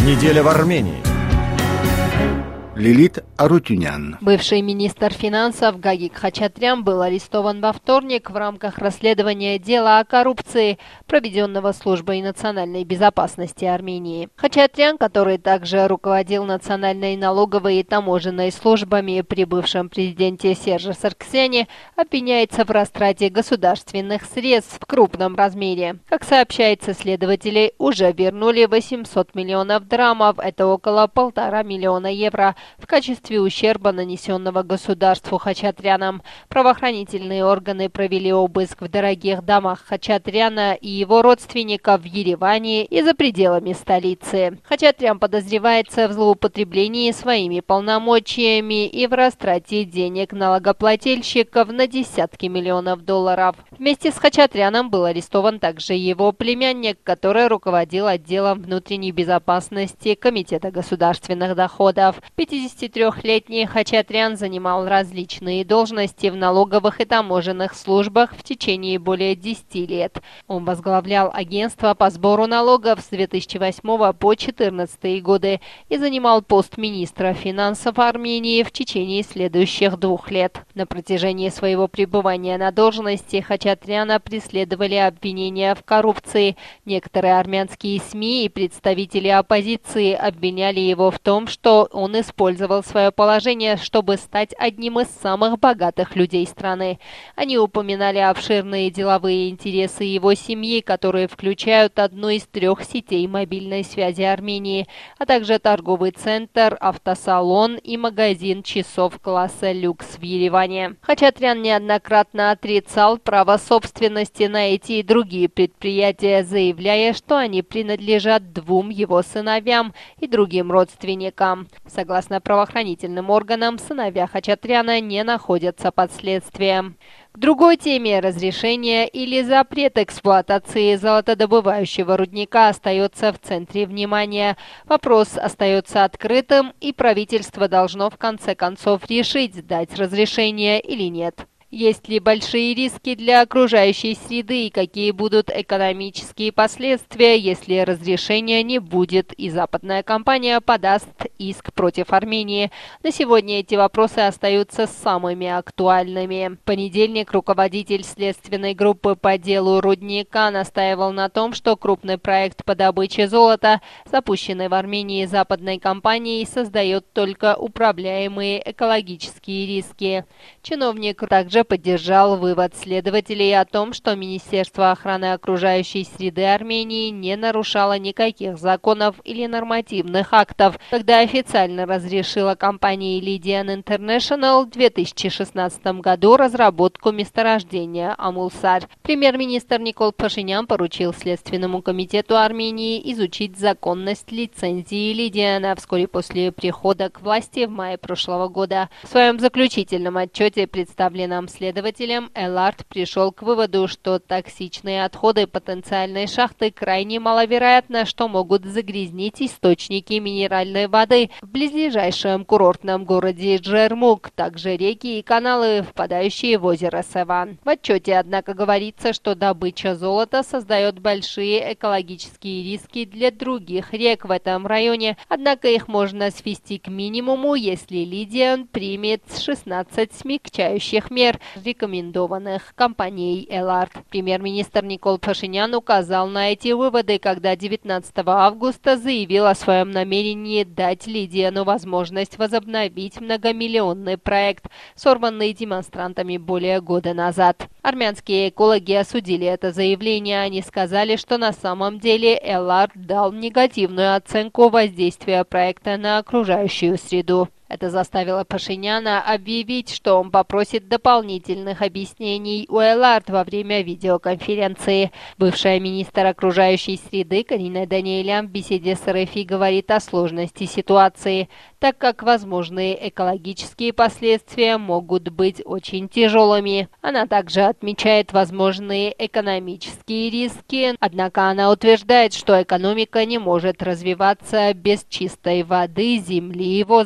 Неделя в Армении. Лилит Арутюнян. Бывший министр финансов Гагик Хачатрян был арестован во вторник в рамках расследования дела о коррупции, проведенного Службой национальной безопасности Армении. Хачатрян, который также руководил национальной налоговой и таможенной службами при бывшем президенте Серже Сарксяне, обвиняется в растрате государственных средств в крупном размере. Как сообщается, следователи уже вернули 800 миллионов драмов, это около 1,5 миллиона евро, в качестве ущерба, нанесенного государству Хачатряном. Правоохранительные органы провели обыск в дорогих домах Хачатряна и его родственников в Ереване и за пределами столицы. Хачатрян подозревается в злоупотреблении своими полномочиями и в растрате денег налогоплательщиков на десятки миллионов долларов. Вместе с Хачатряном был арестован также его племянник, который руководил отделом внутренней безопасности Комитета государственных доходов. 53-летний Хачатрян занимал различные должности в налоговых и таможенных службах в течение более 10 лет. Он возглавлял агентство по сбору налогов с 2008 по 2014 годы и занимал пост министра финансов Армении в течение следующих 2 лет. На протяжении своего пребывания на должности Хачатряна преследовали обвинения в коррупции. Некоторые армянские СМИ и представители оппозиции обвиняли его в том, что он использовал свое положение, чтобы стать одним из самых богатых людей страны. Они упоминали обширные деловые интересы его семьи, которые включают одну из 3 сетей мобильной связи Армении, а также торговый центр, автосалон и магазин часов класса люкс в Ереване. Хачатрян неоднократно отрицал право собственности на эти и другие предприятия, заявляя, что они принадлежат 2 его сыновьям и другим родственникам. Согласно правоохранительным органам, сыновья Хачатряна не находятся под следствием. К другой теме: разрешение или запрет эксплуатации золотодобывающего рудника остается в центре внимания. Вопрос остается открытым, и правительство должно в конце концов решить, дать разрешение или нет. Есть ли большие риски для окружающей среды и какие будут экономические последствия, если разрешения не будет и западная компания подаст иск против Армении? На сегодня эти вопросы остаются самыми актуальными. В понедельник руководитель следственной группы по делу рудника настаивал на том, что крупный проект по добыче золота, запущенный в Армении западной компанией, создает только управляемые экологические риски. Чиновник также поддержал вывод следователей о том, что Министерство охраны окружающей среды Армении не нарушало никаких законов или нормативных актов, когда официально разрешило компании Lydian International в 2016 году разработку месторождения Амулсар. Премьер-министр Никол Пашинян поручил Следственному комитету Армении изучить законность лицензии Lydian вскоре после прихода к власти в мае прошлого года. В своем заключительном отчете, представленном следователем, Эларт пришел к выводу, что токсичные отходы потенциальной шахты крайне маловероятно, что могут загрязнить источники минеральной воды в близлежащем курортном городе Джермук, также реки и каналы, впадающие в озеро Севан. В отчете, однако, говорится, что добыча золота создает большие экологические риски для других рек в этом районе, однако их можно свести к минимуму, если Lydian примет 16 смягчающих мер, рекомендованных компанией Эларт. Премьер-министр Никол Пашинян указал на эти выводы, когда 19 августа заявил о своем намерении дать Lydian возможность возобновить многомиллионный проект, сорванный демонстрантами более года назад. Армянские экологи осудили это заявление. Они сказали, что на самом деле Эларт дал негативную оценку воздействия проекта на окружающую среду. Это заставило Пашиняна объявить, что он попросит дополнительных объяснений у Эларт во время видеоконференции. Бывшая министр окружающей среды Карина Даниэлян в беседе с РФИ говорит о сложности ситуации, так как возможные экологические последствия могут быть очень тяжелыми. Она также отмечает возможные экономические риски, однако она утверждает, что экономика не может развиваться без чистой воды, земли и воздуха.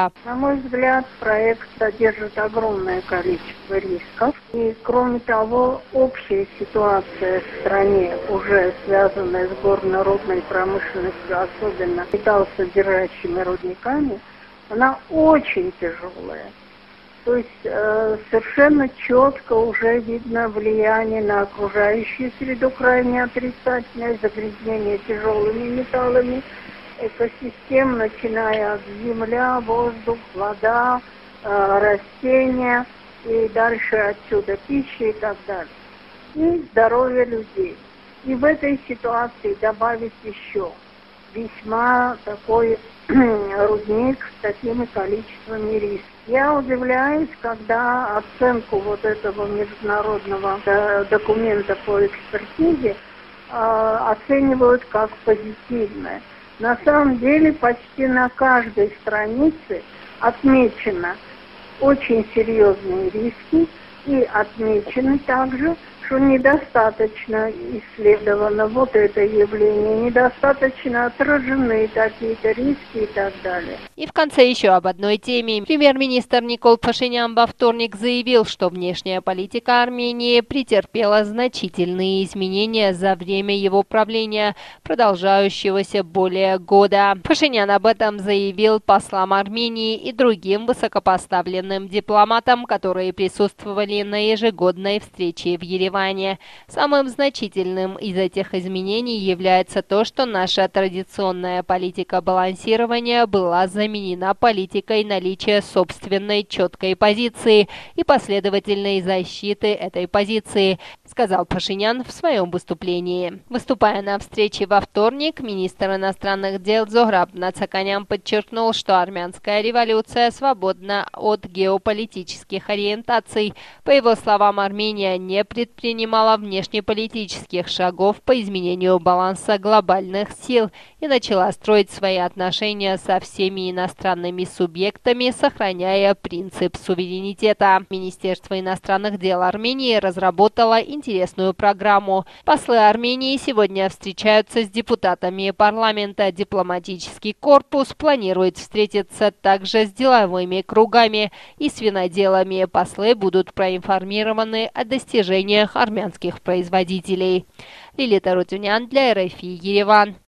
Зограб. На мой взгляд, проект содержит огромное количество рисков. И, кроме того, общая ситуация в стране, уже связанная с горно-рудной промышленностью, особенно металлосодержащими рудниками, она очень тяжелая. То есть совершенно четко уже видно влияние на окружающую среду, крайне отрицательное, загрязнение тяжелыми металлами, экосистем, начиная от земля, воздух, вода, растения и дальше отсюда пища и так далее. И здоровье людей. И в этой ситуации добавить еще весьма такой рудник с такими количествами рисков. Я удивляюсь, когда оценку вот этого международного документа по экспертизе оценивают как позитивное. На самом деле почти на каждой странице отмечено очень серьезные риски и отмечены также, что недостаточно исследовано вот это явление, недостаточно отражены какие-то риски и так далее. И в конце еще об одной теме. Премьер-министр Никол Пашинян во вторник заявил, что внешняя политика Армении претерпела значительные изменения за время его правления, продолжающегося более года. Пашинян об этом заявил послам Армении и другим высокопоставленным дипломатам, которые присутствовали на ежегодной встрече в Ереване. Самым значительным из этих изменений является то, что наша традиционная политика балансирования была заменена политикой наличия собственной четкой позиции и последовательной защиты этой позиции, сказал Пашинян в своем выступлении. Выступая на встрече во вторник, министр иностранных дел Зограб Нацаканян подчеркнул, что армянская революция свободна от геополитических ориентаций. По его словам, Армения не предпринимала внешнеполитических шагов по изменению баланса глобальных сил и начала строить свои отношения со всеми иностранными субъектами, сохраняя принцип суверенитета. Министерство иностранных дел Армении разработало интересную программу. Послы Армении сегодня встречаются с депутатами парламента. Дипломатический корпус планирует встретиться также с деловыми кругами и с виноделами. Послы будут проинформированы о достижениях армянских производителей. Лилита Рутюнян для РФИ Ереван.